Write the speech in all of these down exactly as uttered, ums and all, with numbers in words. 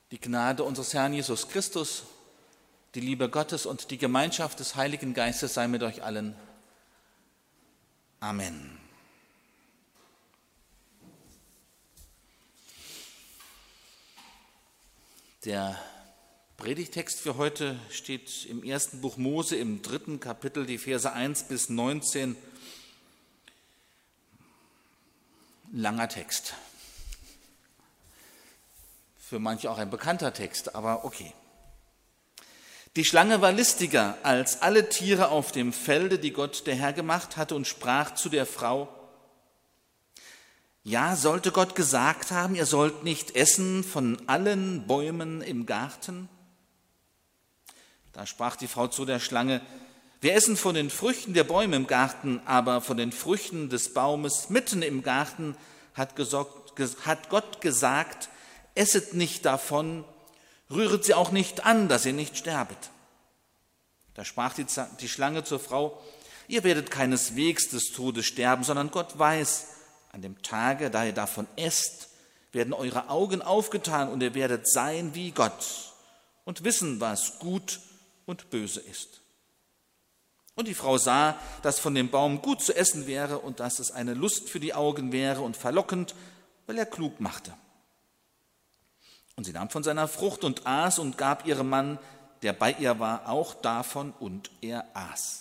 Die Gnade unseres Herrn Jesus Christus, die Liebe Gottes und die Gemeinschaft des Heiligen Geistes sei mit euch allen. Amen. Der Predigtext für heute steht im ersten Buch Mose, im dritten Kapitel, die Verse eins bis neunzehn. Langer Text. Für manche auch ein bekannter Text, aber okay. Die Schlange war listiger als alle Tiere auf dem Felde, die Gott der Herr gemacht hatte, und sprach zu der Frau: Ja, sollte Gott gesagt haben, ihr sollt nicht essen von allen Bäumen im Garten? Da sprach die Frau zu der Schlange: Wir essen von den Früchten der Bäume im Garten, aber von den Früchten des Baumes mitten im Garten hat Gott gesagt, esset nicht davon, rühret sie auch nicht an, dass ihr nicht sterbet. Da sprach die, die Schlange zur Frau: Ihr werdet keineswegs des Todes sterben, sondern Gott weiß, an dem Tage, da ihr davon esst, werden eure Augen aufgetan und ihr werdet sein wie Gott und wissen, was gut und böse ist. Und die Frau sah, dass von dem Baum gut zu essen wäre und dass es eine Lust für die Augen wäre und verlockend, weil er klug machte. Und sie nahm von seiner Frucht und aß und gab ihrem Mann, der bei ihr war, auch davon, und er aß.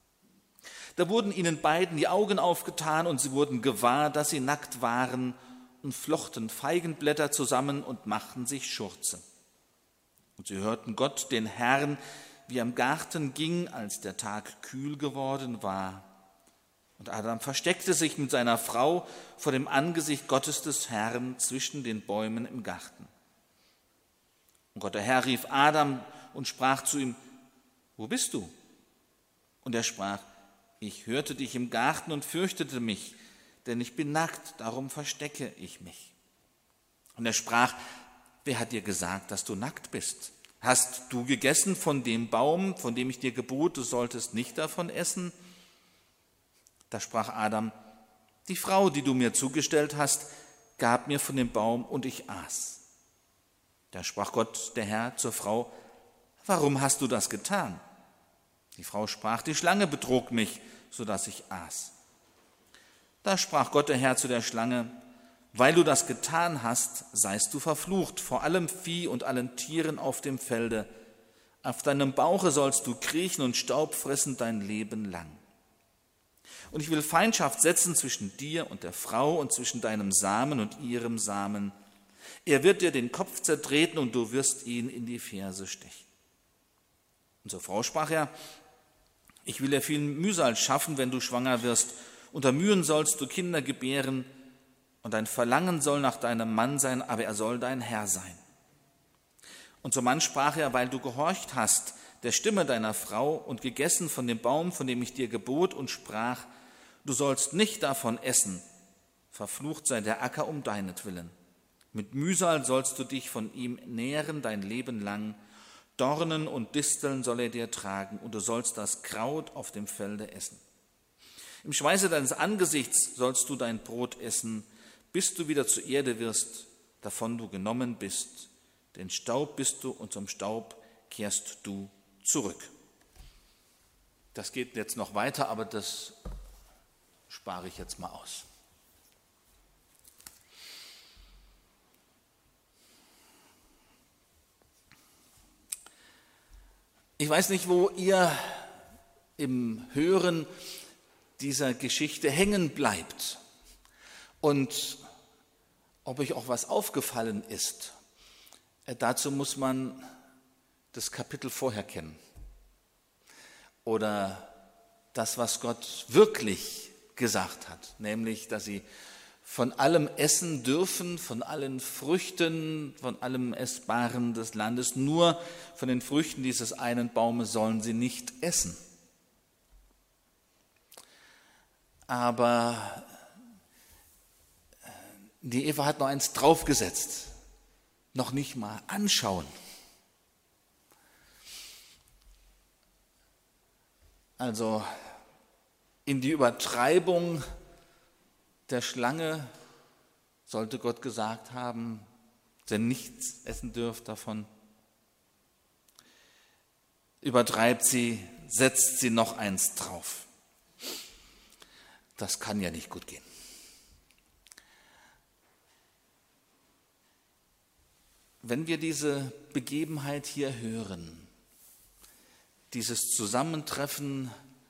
Da wurden ihnen beiden die Augen aufgetan und sie wurden gewahr, dass sie nackt waren, und flochten Feigenblätter zusammen und machten sich Schurze. Und sie hörten Gott, den Herrn, wie er im Garten ging, als der Tag kühl geworden war. Und Adam versteckte sich mit seiner Frau vor dem Angesicht Gottes des Herrn zwischen den Bäumen im Garten. Und Gott der Herr rief Adam und sprach zu ihm: Wo bist du? Und er sprach: Ich hörte dich im Garten und fürchtete mich, denn ich bin nackt, darum verstecke ich mich. Und er sprach: Wer hat dir gesagt, dass du nackt bist? Hast du gegessen von dem Baum, von dem ich dir gebot, du solltest nicht davon essen? Da sprach Adam: Die Frau, die du mir zugestellt hast, gab mir von dem Baum und ich aß. Da sprach Gott, der Herr, zur Frau: Warum hast du das getan? Die Frau sprach: Die Schlange betrog mich, so dass ich aß. Da sprach Gott, der Herr, zu der Schlange: Weil du das getan hast, seist du verflucht vor allem Vieh und allen Tieren auf dem Felde. Auf deinem Bauche sollst du kriechen und Staub fressen dein Leben lang. Und ich will Feindschaft setzen zwischen dir und der Frau und zwischen deinem Samen und ihrem Samen. Er wird dir den Kopf zertreten und du wirst ihn in die Ferse stechen. Und zur Frau sprach er: Ich will dir viel Mühsal schaffen, wenn du schwanger wirst. Unter Mühen sollst du Kinder gebären, und dein Verlangen soll nach deinem Mann sein, aber er soll dein Herr sein. Und zum Mann sprach er: Weil du gehorcht hast der Stimme deiner Frau und gegessen von dem Baum, von dem ich dir gebot, und sprach: Du sollst nicht davon essen, verflucht sei der Acker um deinetwillen. Mit Mühsal sollst du dich von ihm nähren dein Leben lang. Dornen und Disteln soll er dir tragen, und du sollst das Kraut auf dem Felde essen. Im Schweiße deines Angesichts sollst du dein Brot essen, bis du wieder zur Erde wirst, davon du genommen bist. Denn Staub bist du, und zum Staub kehrst du zurück. Das geht jetzt noch weiter, aber das spare ich jetzt mal aus. Ich weiß nicht, wo ihr im Hören dieser Geschichte hängen bleibt und ob euch auch was aufgefallen ist. Dazu muss man das Kapitel vorher kennen oder das, was Gott wirklich gesagt hat, nämlich, dass sie von allem essen dürfen, von allen Früchten, von allem Essbaren des Landes. Nur von den Früchten dieses einen Baumes sollen sie nicht essen. Aber die Eva hat noch eins draufgesetzt. Noch nicht mal anschauen. Also in die Übertreibung der Schlange sollte Gott gesagt haben: denn nichts essen dürft davon. Übertreibt sie, setzt sie noch eins drauf. Das kann ja nicht gut gehen. Wenn wir diese Begebenheit hier hören, dieses Zusammentreffen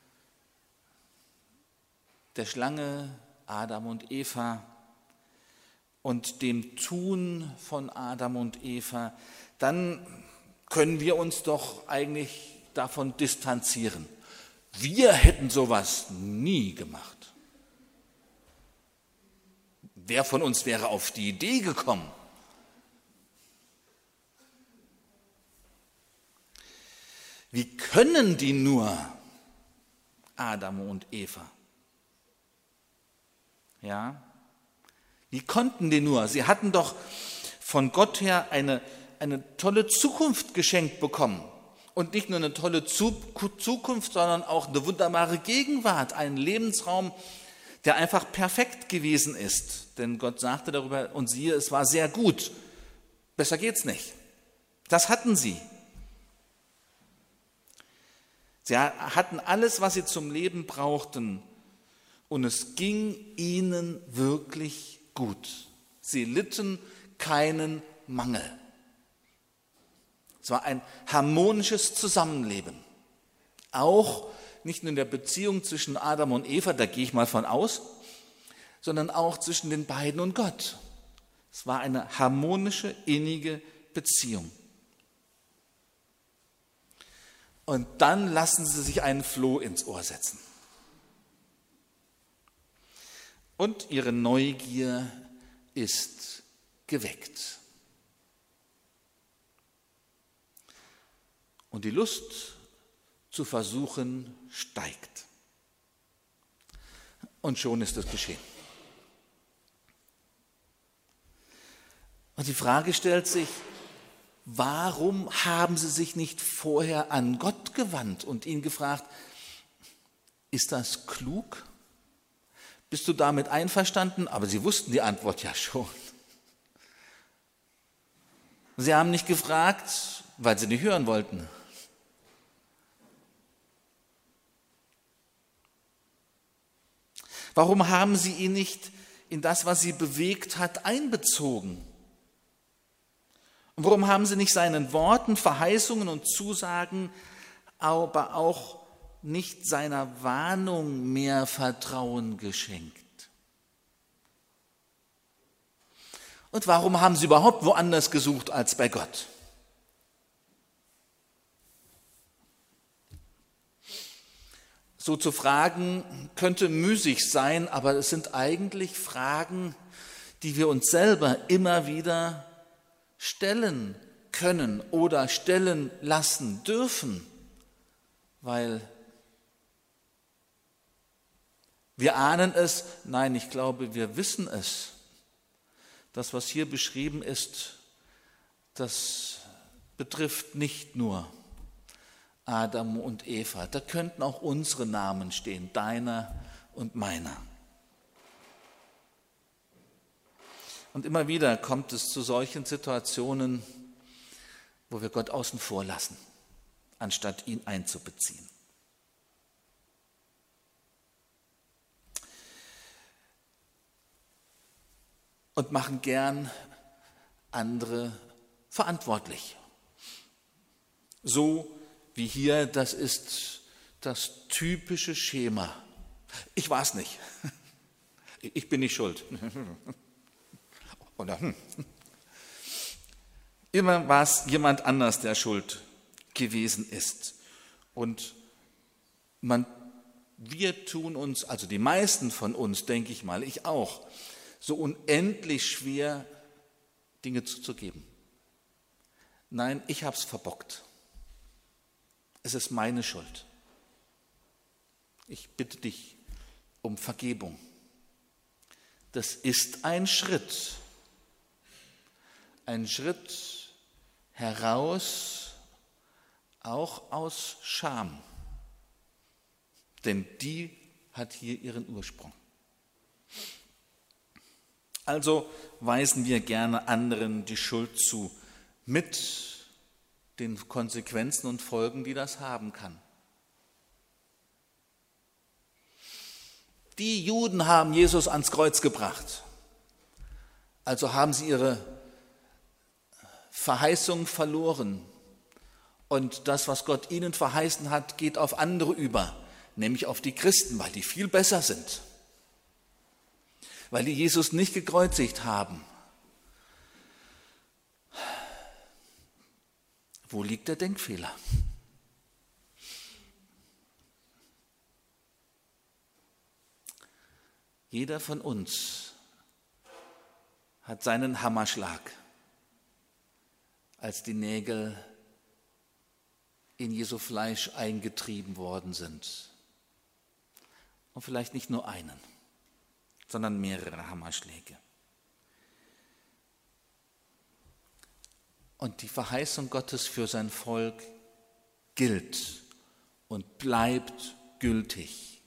der Schlange, Adam und Eva und dem Tun von Adam und Eva, dann können wir uns doch eigentlich davon distanzieren. Wir hätten sowas nie gemacht. Wer von uns wäre auf die Idee gekommen? Wie können die nur, Adam und Eva? Ja, wie konnten die nur? Sie hatten doch von Gott her eine, eine tolle Zukunft geschenkt bekommen. Und nicht nur eine tolle Zukunft, sondern auch eine wunderbare Gegenwart, einen Lebensraum, der einfach perfekt gewesen ist. Denn Gott sagte darüber, und siehe, es war sehr gut. Besser geht's nicht. Das hatten sie. Sie hatten alles, was sie zum Leben brauchten. Und es ging ihnen wirklich gut. Sie litten keinen Mangel. Es war ein harmonisches Zusammenleben. Auch nicht nur in der Beziehung zwischen Adam und Eva, da gehe ich mal von aus, sondern auch zwischen den beiden und Gott. Es war eine harmonische, innige Beziehung. Und dann lassen sie sich einen Floh ins Ohr setzen. Und ihre Neugier ist geweckt. Und die Lust zu versuchen steigt. Und schon ist es geschehen. Und die Frage stellt sich, warum haben sie sich nicht vorher an Gott gewandt und ihn gefragt, ist das klug? Bist du damit einverstanden? Aber sie wussten die Antwort ja schon. Sie haben nicht gefragt, weil sie nicht hören wollten. Warum haben sie ihn nicht in das, was sie bewegt hat, einbezogen? Und warum haben sie nicht seinen Worten, Verheißungen und Zusagen, aber auch nicht seiner Warnung mehr Vertrauen geschenkt? Und warum haben sie überhaupt woanders gesucht als bei Gott? So zu fragen, könnte müßig sein, aber es sind eigentlich Fragen, die wir uns selber immer wieder stellen können oder stellen lassen dürfen, weil wir ahnen es, nein, ich glaube, wir wissen es. Das, was hier beschrieben ist, das betrifft nicht nur Adam und Eva. Da könnten auch unsere Namen stehen, deiner und meiner. Und immer wieder kommt es zu solchen Situationen, wo wir Gott außen vor lassen, anstatt ihn einzubeziehen. Und machen gern andere verantwortlich. So wie hier, das ist das typische Schema. Ich war es nicht. Ich bin nicht schuld. Oder hm. Immer war es jemand anders, der schuld gewesen ist. Und man, wir tun uns, also die meisten von uns, denke ich mal, ich auch, so unendlich schwer, Dinge zuzugeben. Nein, ich habe es verbockt. Es ist meine Schuld. Ich bitte dich um Vergebung. Das ist ein Schritt. Ein Schritt heraus, auch aus Scham. Denn die hat hier ihren Ursprung. Also weisen wir gerne anderen die Schuld zu, mit den Konsequenzen und Folgen, die das haben kann. Die Juden haben Jesus ans Kreuz gebracht. Also haben sie ihre Verheißung verloren. Und das, was Gott ihnen verheißen hat, geht auf andere über, nämlich auf die Christen, weil die viel besser sind. Weil die Jesus nicht gekreuzigt haben. Wo liegt der Denkfehler? Jeder von uns hat seinen Hammerschlag, als die Nägel in Jesu Fleisch eingetrieben worden sind. Und vielleicht nicht nur einen, sondern mehrere Hammerschläge. Und die Verheißung Gottes für sein Volk gilt und bleibt gültig.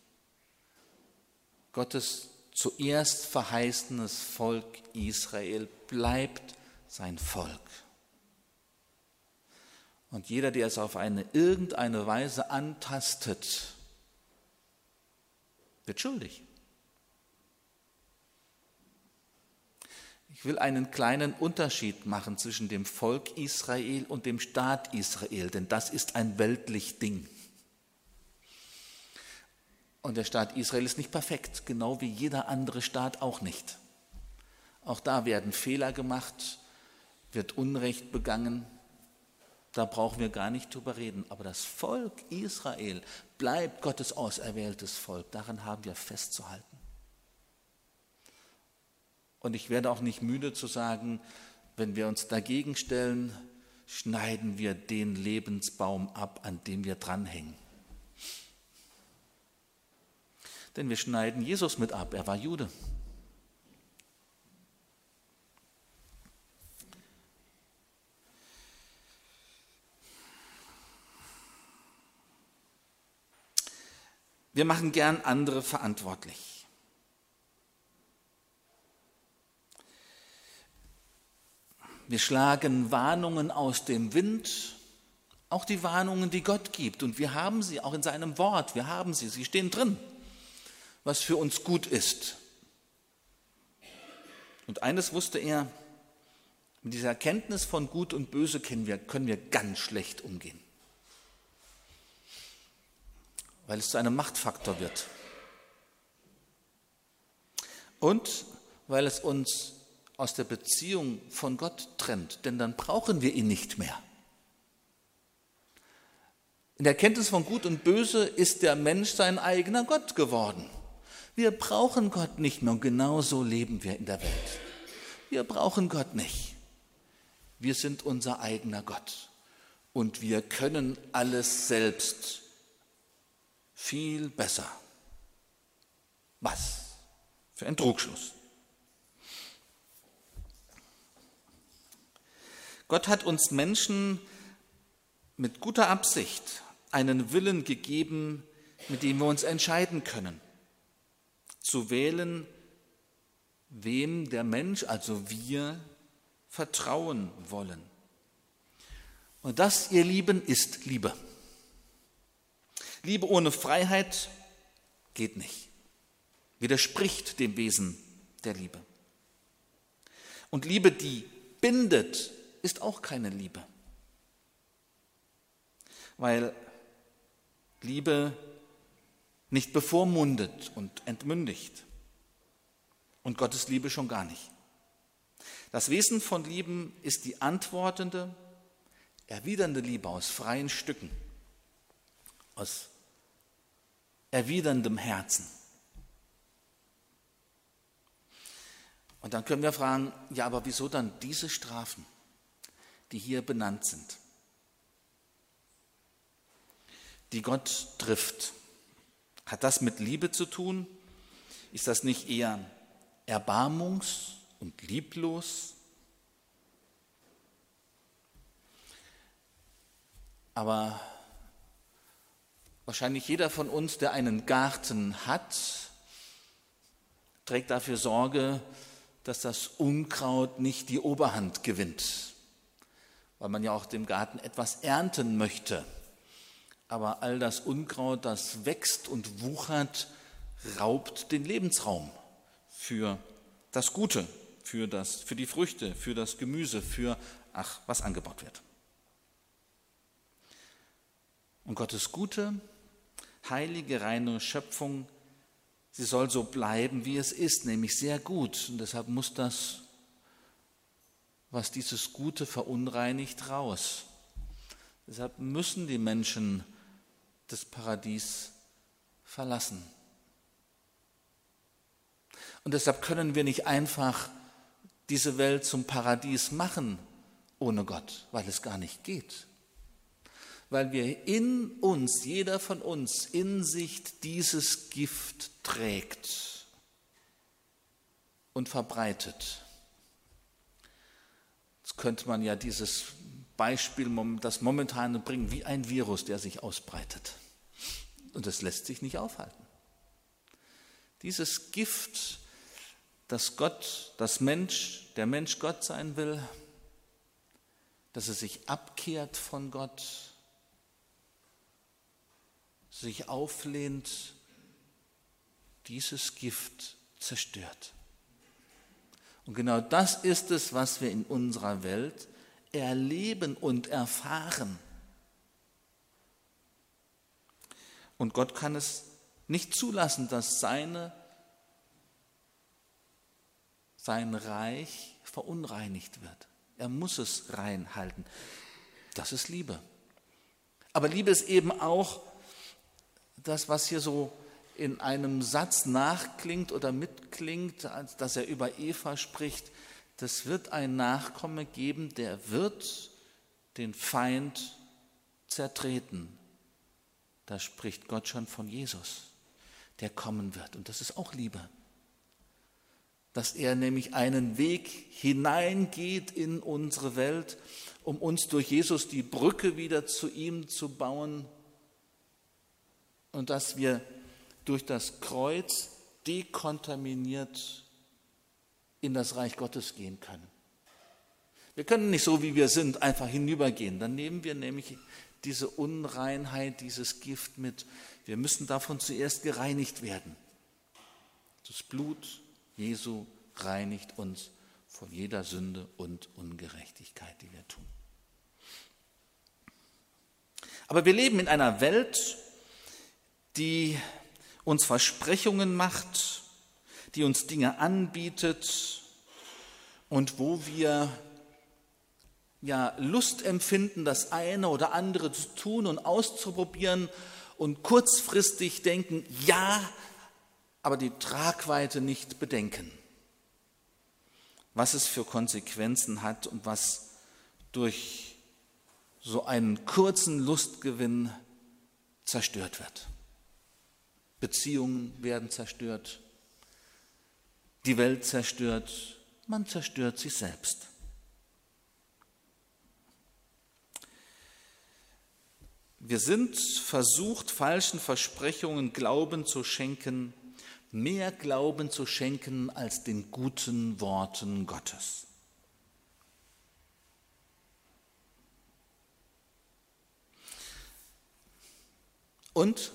Gottes zuerst verheißenes Volk Israel bleibt sein Volk. Und jeder, der es auf eine irgendeine Weise antastet, wird schuldig. Ich will einen kleinen Unterschied machen zwischen dem Volk Israel und dem Staat Israel, denn das ist ein weltlich Ding. Und der Staat Israel ist nicht perfekt, genau wie jeder andere Staat auch nicht. Auch da werden Fehler gemacht, wird Unrecht begangen. Da brauchen wir gar nicht drüber reden. Aber das Volk Israel bleibt Gottes auserwähltes Volk. Daran haben wir festzuhalten. Und ich werde auch nicht müde zu sagen, wenn wir uns dagegen stellen, schneiden wir den Lebensbaum ab, an dem wir dranhängen. Denn wir schneiden Jesus mit ab, er war Jude. Wir machen gern andere verantwortlich. Wir schlagen Warnungen aus dem Wind, auch die Warnungen, die Gott gibt. Und wir haben sie auch in seinem Wort, wir haben sie, sie stehen drin, was für uns gut ist. Und eines wusste er, mit dieser Erkenntnis von Gut und Böse können wir, können wir ganz schlecht umgehen. Weil es zu einem Machtfaktor wird. Und weil es uns aus der Beziehung von Gott trennt, denn dann brauchen wir ihn nicht mehr. In der Erkenntnis von Gut und Böse ist der Mensch sein eigener Gott geworden. Wir brauchen Gott nicht mehr und genauso leben wir in der Welt. Wir brauchen Gott nicht. Wir sind unser eigener Gott und wir können alles selbst viel besser. Was für ein Trugschluss. Gott hat uns Menschen mit guter Absicht einen Willen gegeben, mit dem wir uns entscheiden können. Zu wählen, wem der Mensch, also wir, vertrauen wollen. Und das, ihr Lieben, ist Liebe. Liebe ohne Freiheit geht nicht, widerspricht dem Wesen der Liebe. Und Liebe, die bindet, ist auch keine Liebe, weil Liebe nicht bevormundet und entmündigt und Gottes Liebe schon gar nicht. Das Wesen von Lieben ist die antwortende, erwidernde Liebe aus freien Stücken, aus erwiderndem Herzen. Und dann können wir fragen, ja, aber wieso dann diese Strafen, die hier benannt sind, die Gott trifft? Hat das mit Liebe zu tun? Ist das nicht eher erbarmungs- und lieblos? Aber wahrscheinlich jeder von uns, der einen Garten hat, trägt dafür Sorge, dass das Unkraut nicht die Oberhand gewinnt, weil man ja auch dem Garten etwas ernten möchte. Aber all das Unkraut, das wächst und wuchert, raubt den Lebensraum für das Gute, für, das, für die Früchte, für das Gemüse, für, ach, was angebaut wird. Und Gottes gute, heilige, reine Schöpfung, sie soll so bleiben, wie es ist, nämlich sehr gut. Und deshalb muss das, was dieses Gute verunreinigt, raus. Deshalb müssen die Menschen das Paradies verlassen. Und deshalb können wir nicht einfach diese Welt zum Paradies machen ohne Gott, weil es gar nicht geht. Weil wir in uns, jeder von uns, in sich dieses Gift trägt und verbreitet. Jetzt könnte man ja dieses Beispiel, das Momentane bringen, wie ein Virus, der sich ausbreitet. Und das lässt sich nicht aufhalten. Dieses Gift, dass Gott, das Mensch, der Mensch Gott sein will, dass er sich abkehrt von Gott, sich auflehnt, dieses Gift zerstört. Und genau das ist es, was wir in unserer Welt erleben und erfahren. Und Gott kann es nicht zulassen, dass seine, sein Reich verunreinigt wird. Er muss es rein halten. Das ist Liebe. Aber Liebe ist eben auch das, was hier so in einem Satz nachklingt oder mitklingt, als dass er über Eva spricht. Das wird ein Nachkomme geben, der wird den Feind zertreten. Da spricht Gott schon von Jesus, der kommen wird. Und das ist auch Liebe. Dass er nämlich einen Weg hineingeht in unsere Welt, um uns durch Jesus die Brücke wieder zu ihm zu bauen und dass wir durch das Kreuz dekontaminiert in das Reich Gottes gehen können. Wir können nicht so, wie wir sind, einfach hinübergehen. Dann nehmen wir nämlich diese Unreinheit, dieses Gift mit. Wir müssen davon zuerst gereinigt werden. Das Blut Jesu reinigt uns von jeder Sünde und Ungerechtigkeit, die wir tun. Aber wir leben in einer Welt, die uns Versprechungen macht, die uns Dinge anbietet und wo wir ja Lust empfinden, das eine oder andere zu tun und auszuprobieren und kurzfristig denken, ja, aber die Tragweite nicht bedenken, was es für Konsequenzen hat und was durch so einen kurzen Lustgewinn zerstört wird. Beziehungen werden zerstört, die Welt zerstört, man zerstört sich selbst. Wir sind versucht, falschen Versprechungen Glauben zu schenken, mehr Glauben zu schenken als den guten Worten Gottes. Und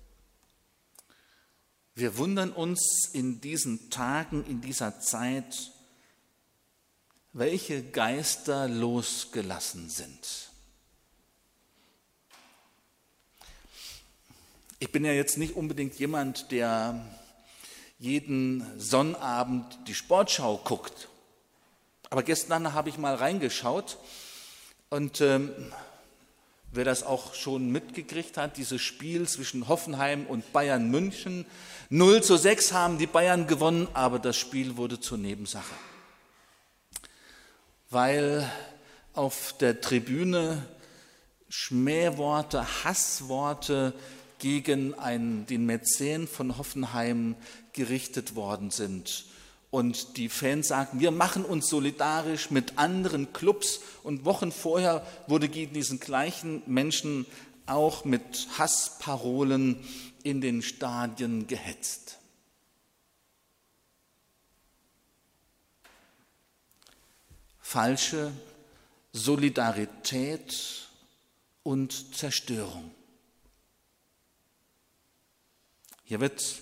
wir wundern uns in diesen Tagen, in dieser Zeit, welche Geister losgelassen sind. Ich bin ja jetzt nicht unbedingt jemand, der jeden Sonnabend die Sportschau guckt. Aber gestern habe ich mal reingeschaut und ähm, wer das auch schon mitgekriegt hat, dieses Spiel zwischen Hoffenheim und Bayern München, null zu sechs haben die Bayern gewonnen, aber das Spiel wurde zur Nebensache. Weil auf der Tribüne Schmähworte, Hassworte gegen einen, den Mäzen von Hoffenheim gerichtet worden sind. Und die Fans sagten, wir machen uns solidarisch mit anderen Clubs. Und Wochen vorher wurde gegen diesen gleichen Menschen auch mit Hassparolen in den Stadien gehetzt. falsche Solidarität und Zerstörung. Hier wird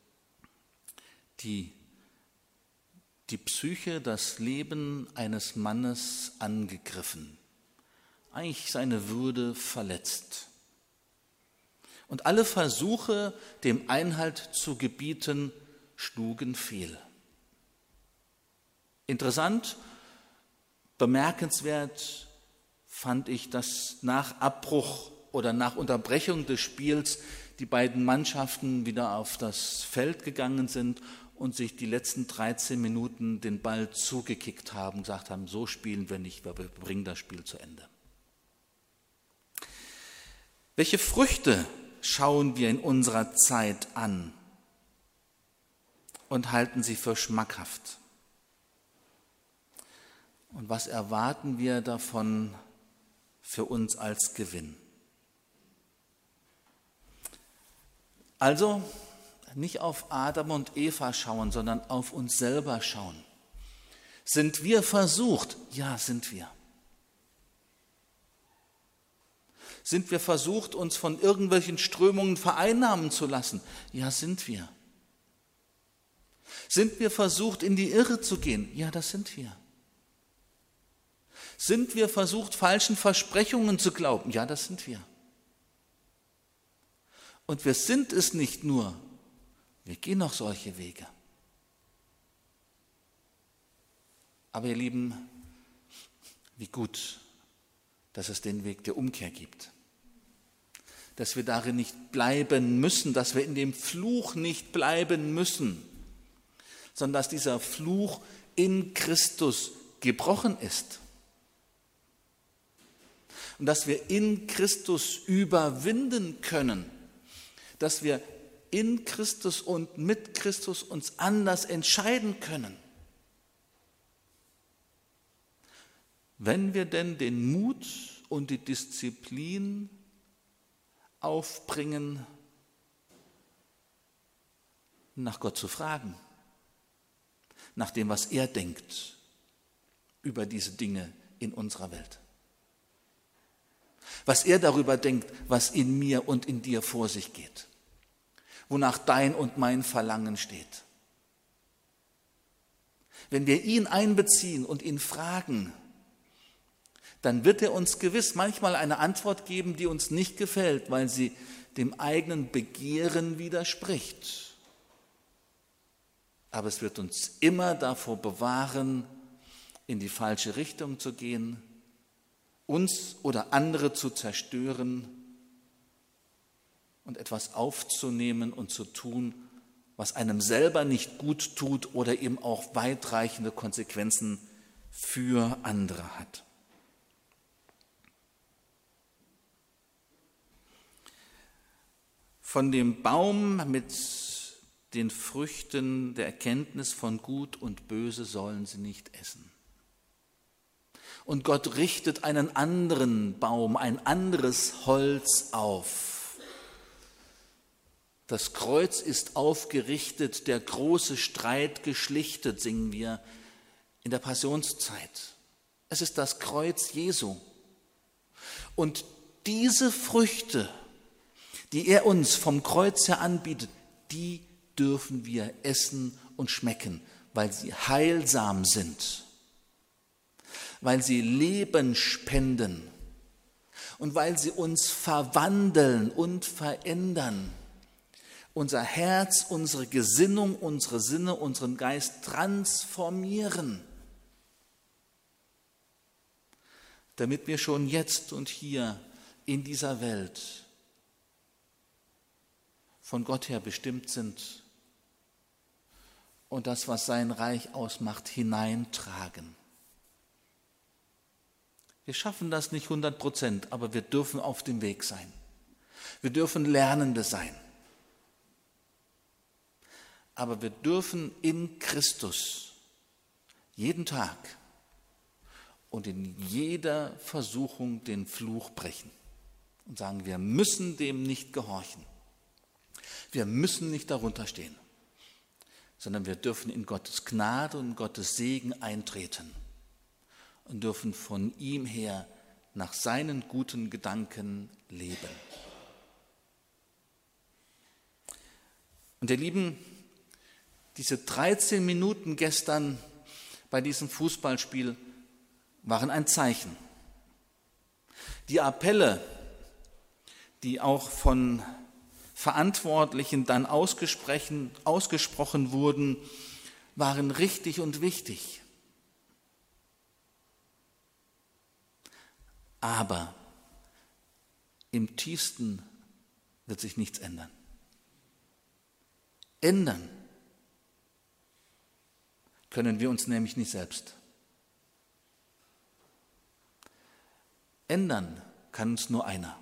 die, die Psyche, das Leben eines Mannes angegriffen, eigentlich seine Würde verletzt. Und alle Versuche, dem Einhalt zu gebieten, schlugen fehl. Interessant, bemerkenswert fand ich, dass nach Abbruch oder nach Unterbrechung des Spiels die beiden Mannschaften wieder auf das Feld gegangen sind und sich die letzten dreizehn Minuten den Ball zugekickt haben, gesagt haben, so spielen wir nicht, wir bringen das Spiel zu Ende. Welche Früchte schauen wir in unserer Zeit an und halten sie für schmackhaft? Und was erwarten wir davon für uns als Gewinn? Also nicht auf Adam und Eva schauen, sondern auf uns selber schauen. Sind wir versucht? Ja, sind wir. Sind wir versucht, uns von irgendwelchen Strömungen vereinnahmen zu lassen? Ja, sind wir. Sind wir versucht, in die Irre zu gehen? Ja, das sind wir. Sind wir versucht, falschen Versprechungen zu glauben? Ja, das sind wir. Und wir sind es nicht nur, wir gehen noch solche Wege. Aber ihr Lieben, wie gut, dass es den Weg der Umkehr gibt. Dass wir darin nicht bleiben müssen, dass wir in dem Fluch nicht bleiben müssen, sondern dass dieser Fluch in Christus gebrochen ist. Und dass wir in Christus überwinden können, dass wir in Christus und mit Christus uns anders entscheiden können. Wenn wir denn den Mut und die Disziplin aufbringen, nach Gott zu fragen, nach dem, was er denkt über diese Dinge in unserer Welt. Was er darüber denkt, was in mir und in dir vor sich geht, wonach dein und mein Verlangen steht. Wenn wir ihn einbeziehen und ihn fragen, dann wird er uns gewiss manchmal eine Antwort geben, die uns nicht gefällt, weil sie dem eigenen Begehren widerspricht. Aber es wird uns immer davor bewahren, in die falsche Richtung zu gehen, uns oder andere zu zerstören und etwas aufzunehmen und zu tun, was einem selber nicht gut tut oder eben auch weitreichende Konsequenzen für andere hat. Von dem Baum mit den Früchten der Erkenntnis von Gut und Böse sollen sie nicht essen. Und Gott richtet einen anderen Baum, ein anderes Holz auf. Das Kreuz ist aufgerichtet, der große Streit geschlichtet, singen wir in der Passionszeit. Es ist das Kreuz Jesu. Und diese Früchte, die er uns vom Kreuz her anbietet, die dürfen wir essen und schmecken, weil sie heilsam sind, weil sie Leben spenden und weil sie uns verwandeln und verändern, unser Herz, unsere Gesinnung, unsere Sinne, unseren Geist transformieren, damit wir schon jetzt und hier in dieser Welt von Gott her bestimmt sind und das, was sein Reich ausmacht, hineintragen. Wir schaffen das nicht hundert Prozent, aber wir dürfen auf dem Weg sein. Wir dürfen Lernende sein. Aber wir dürfen in Christus jeden Tag und in jeder Versuchung den Fluch brechen und sagen, wir müssen dem nicht gehorchen. Wir müssen nicht darunter stehen, sondern wir dürfen in Gottes Gnade und Gottes Segen eintreten und dürfen von ihm her nach seinen guten Gedanken leben. Und ihr Lieben, diese dreizehn Minuten gestern bei diesem Fußballspiel waren ein Zeichen. Die Appelle, die auch von Verantwortlichen dann ausgesprochen, ausgesprochen wurden, waren richtig und wichtig. Aber im tiefsten wird sich nichts ändern. Ändern können wir uns nämlich nicht selbst. Ändern kann uns nur einer.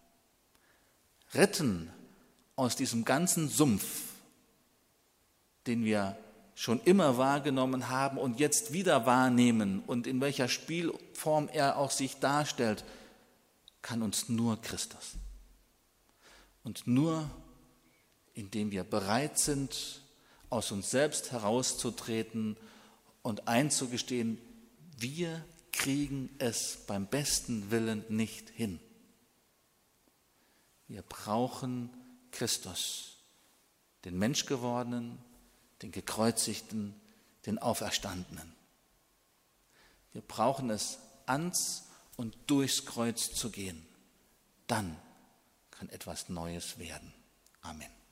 Retten aus diesem ganzen Sumpf, den wir schon immer wahrgenommen haben und jetzt wieder wahrnehmen und in welcher Spielform er auch sich darstellt, kann uns nur Christus. Und nur indem wir bereit sind, aus uns selbst herauszutreten und einzugestehen, wir kriegen es beim besten Willen nicht hin. Wir brauchen Christus, den Menschgewordenen, den Gekreuzigten, den Auferstandenen. Wir brauchen es, ans und durchs Kreuz zu gehen. Dann kann etwas Neues werden. Amen.